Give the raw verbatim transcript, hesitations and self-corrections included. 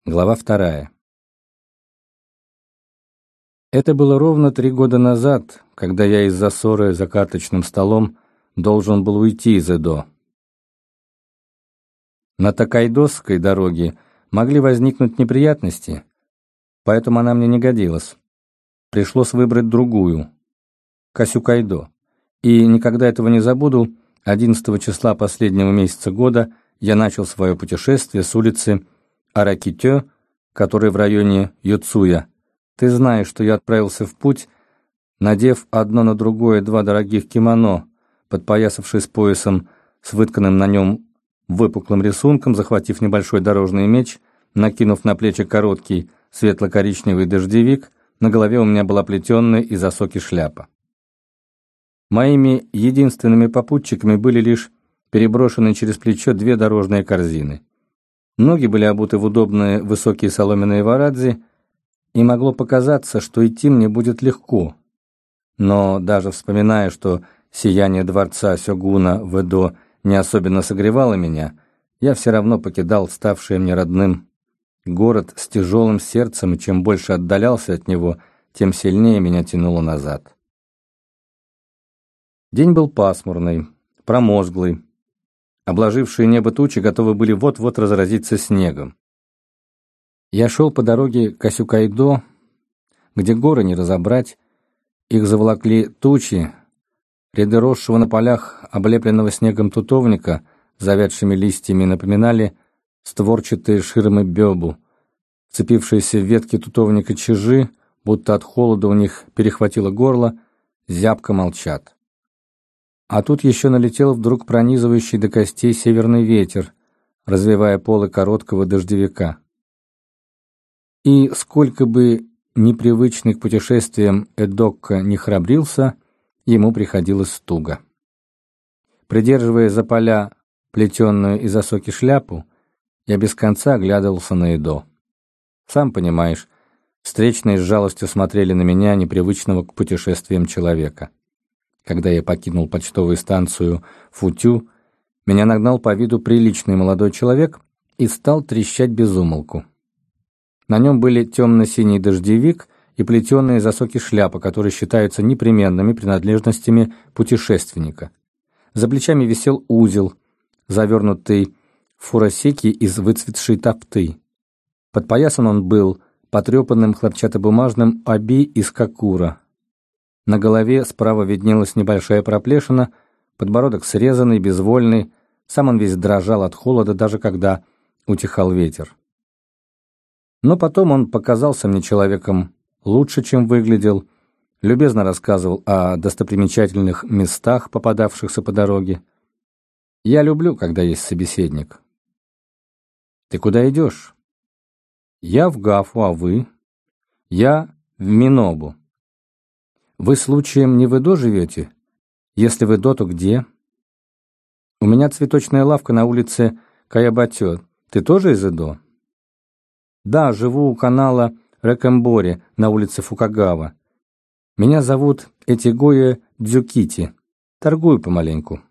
Глава вторая. Это было ровно три года назад, когда я из-за ссоры за карточным столом должен был уйти из Эдо. На Токайдосской дороге могли возникнуть неприятности, поэтому она мне не годилась. Пришлось выбрать другую, Касюкайдо. И никогда этого не забуду, одиннадцатого числа последнего месяца года я начал свое путешествие с улицы Аракитё, который в районе Йоцуя. Ты знаешь, что я отправился в путь, надев одно на другое два дорогих кимоно, подпоясавшись поясом с вытканным на нем выпуклым рисунком, захватив небольшой дорожный меч, накинув на плечи короткий светло-коричневый дождевик, на голове у меня была плетеная из осоки шляпа. Моими единственными попутчиками были лишь переброшенные через плечо две дорожные корзины. Ноги были обуты в удобные высокие соломенные варадзи, и могло показаться, что идти мне будет легко. Но даже вспоминая, что сияние дворца Сёгуна в Эдо не особенно согревало меня, я все равно покидал ставший мне родным город с тяжелым сердцем, и чем больше отдалялся от него, тем сильнее меня тянуло назад. День был пасмурный, промозглый. Обложившие небо тучи готовы были вот-вот разразиться снегом. Я шел по дороге Касюкайдо, где горы не разобрать, их заволокли тучи, ряды росшего на полях облепленного снегом тутовника, завядшими листьями напоминали створчатые ширмы бёбу, вцепившиеся в ветки тутовника чижи, будто от холода у них перехватило горло, зябко молчат. А тут еще налетел вдруг пронизывающий до костей северный ветер, развевая полы короткого дождевика. И сколько бы непривычный к путешествиям Эдокко не храбрился, ему приходилось туго. Придерживая за поля плетеную из осоки шляпу, я без конца оглядывался на Эдо. Сам понимаешь, встречные с жалостью смотрели на меня, непривычного к путешествиям человека. Когда я покинул почтовую станцию Футю, меня нагнал по виду приличный молодой человек и стал трещать без умолку. На нем были темно-синий дождевик и плетеные из осоки шляпа, которые считаются непременными принадлежностями путешественника. За плечами висел узел, завернутый в фуросеки из выцветшей тафты. Подпоясан он был потрепанным хлопчатобумажным оби из кокура. На голове справа виднелась небольшая проплешина, подбородок срезанный, безвольный, сам он весь дрожал от холода, даже когда утихал ветер. Но потом он показался мне человеком лучше, чем выглядел, любезно рассказывал о достопримечательных местах, попадавшихся по дороге. Я люблю, когда есть собеседник. Ты куда идешь? Я в Гафу, а вы? Я в Минобу. Вы случаем не в Эдо живете? Если в Эдо, то где? У меня цветочная лавка на улице Каябатё. Ты тоже из Эдо? Да, живу у канала Рэкэмбори на улице Фукагава. Меня зовут Этигоя Дзюкити. Торгую помаленьку.